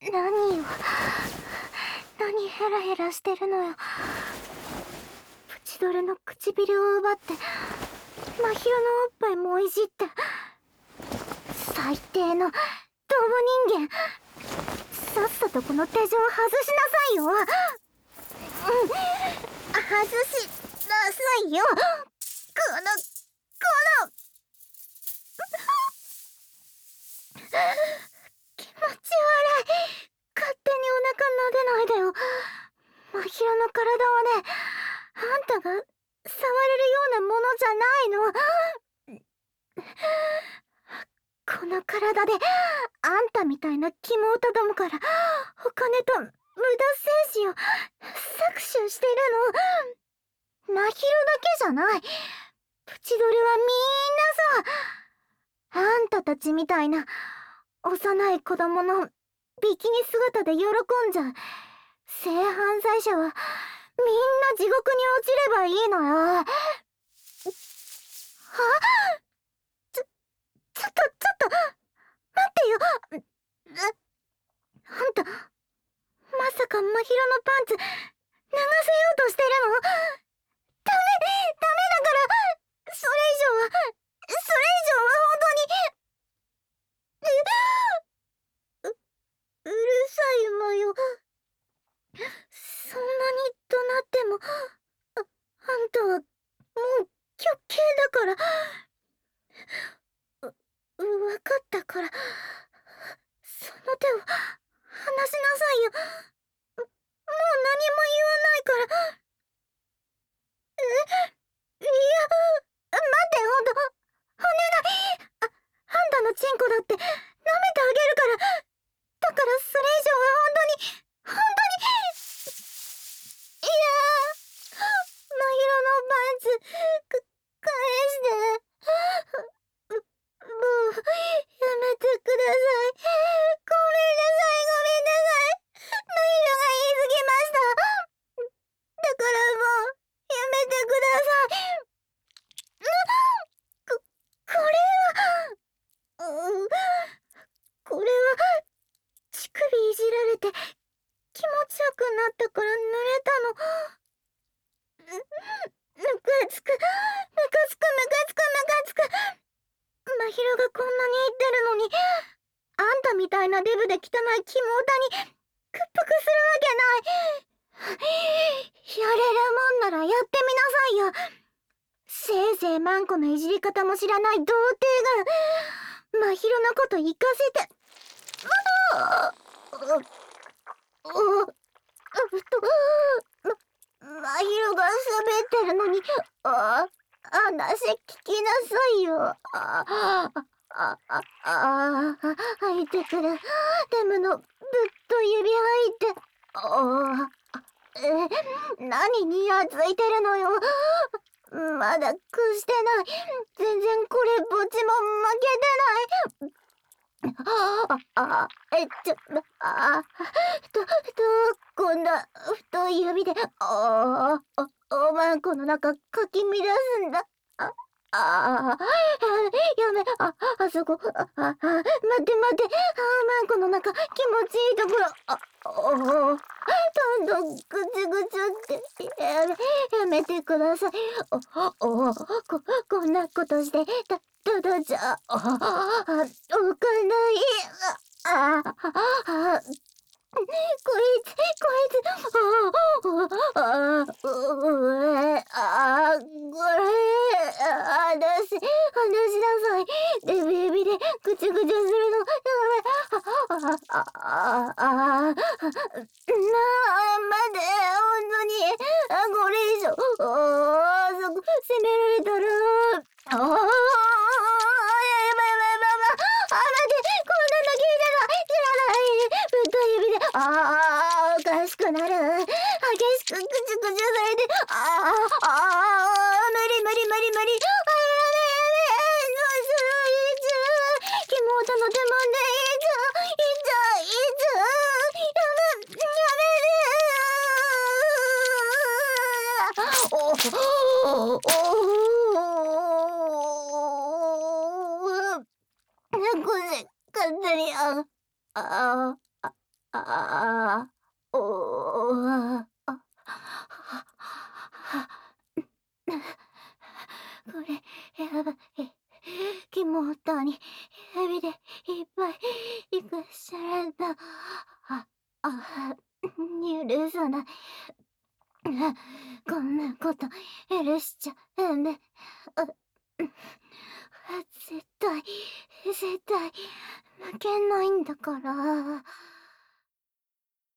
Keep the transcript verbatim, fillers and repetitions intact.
何よ。何ヘラヘラしてるのよ。プチドルの唇を奪って真宙のおっぱいもいじって、最低のドブ人間。さっさとこの手錠外しなさいよ。うん、外しなさいよ。このこの気持ち悪い。勝手にお腹撫でないでよ。真宙の体はね、あんたが触れるようなものじゃないの。この体であんたみたいなキモオタどもからお金と無駄精子を搾取してるの。真宙だけじゃない。プチドルはみんなさ、あんたたちみたいな幼い子供のビキニ姿で喜んじゃう性犯罪者はみんな地獄に落ちればいいのよ。は？ちょ、ちょっと、ちょっと、待ってよ。あんた、まさか真宙のパンツ脱がせようとしてるの？ダメ、ダメだから、それ以上は、それ以上は本当に、う、うるさいわよ。そんなに怒鳴っても、あ、あんたは、もう、極刑だから。う、わかったから、その手を、離しなさいよ。もう何も言わないから。え、いや、待って、ほんと、お願い。あ、あんたのチンコだって、舐めてあげるから。だからそれ以上は本当に、本当に、いやー、真宙のパンツ、か、返して。もう、やめてください。ごめんなさい、ごめんなさい。真宙が言い過ぎました。だからもう、やめてください。こ、これは、うん、これは、乳首いじられて気持ちよくなったから濡れたの。む、むかつく、むかつく、むかつく、むかつく。真宙がこんなに言ってるのに、あんたみたいなデブで汚いキモオタに屈服するわけない。やれるもんならやってみなさいよ。せいぜいマンコのいじり方も知らない童貞が真宙のこと行かせて。ああ、お、ふと、ま、真宙が喋ってるのに、あ、話聞きなさいよ。あ、あ、あ、あ、あ、入ってくる。デムのぶっと指入って。あ、え、何にやついてるのよ。まだ屈してない。全然これぼっちも負けてない。ああ、え、ちょ、あ、と、と、こんな太い指で、ああ、おまんこの中かき乱すんだ。あ、あ、やめ、あ、あそこ、あ、あ、待って待って、あまんこの中気持ちいいところ、あ、お、どんどんぐちぐちってやめ、やめてください。お、お、こ、こんなことして、た、ただじゃ、あ、あ、おかない。あ、あ、あ、こいつ、こいつ、あ、あ、あ、うえ、あ、これ、あ、話し、話しなさい。で、ビビで、ぐちゅぐちゅするの、やめ、あ、あ、あ、あ、なあ、待て、ほんとに、あ、これ以上、あ、そこ、責められたら、あ、あ、やばいやばいやばい、あ、待って、こんなの聞いてた、知らない、ぶっとい指で、ああ、おかしくなる。激しくぐちゅぐちゅされて、ああ、ああ、無理無理無理無理。あ、やめやめ、どうする、いつ、妹の手もんで、いつ、いつ、いつ、やめ、やめる。お、お、お、ごめん、勝手に、あ、あ、 ああ、おお、あ、これ、やばい。肝に指でいっぱいいかしゃれた。あ、あ、許さない。こんなこと許しちゃダメ。あ、絶対、絶対、負けないんだから。